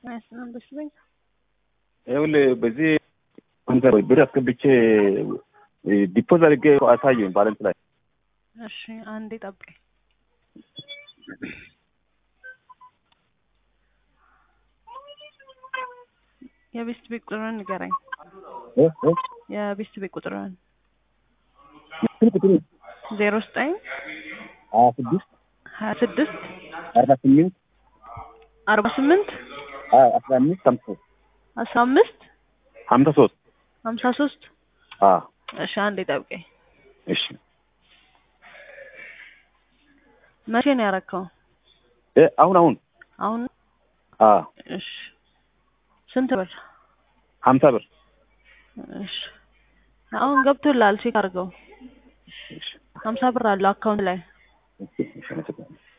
አይሰማም በስለኝ ይኸውልህ በዚህ አንተ ብር አስገብቼ ዲፖዝ አድርጌ አሳየኝ ባላንስ ላይ። እሺ አንዴ ጠብቀኝ። የቤስት ቤት ቁጥሩን ንገረኝ። የቤስት ቤት ቁጥሩን 09 26 26 48 48 15 15 53 53 እሺ አንዴ ጠብቀኝ። እሺ መቼ ነው ያረከው? አሁን እሺ ስንት ብር? 50 ብር። እሺ አሁን ገብቶላል ቼክ አድርገው። 50 ብር አለው አካውንት ላይ። እሺ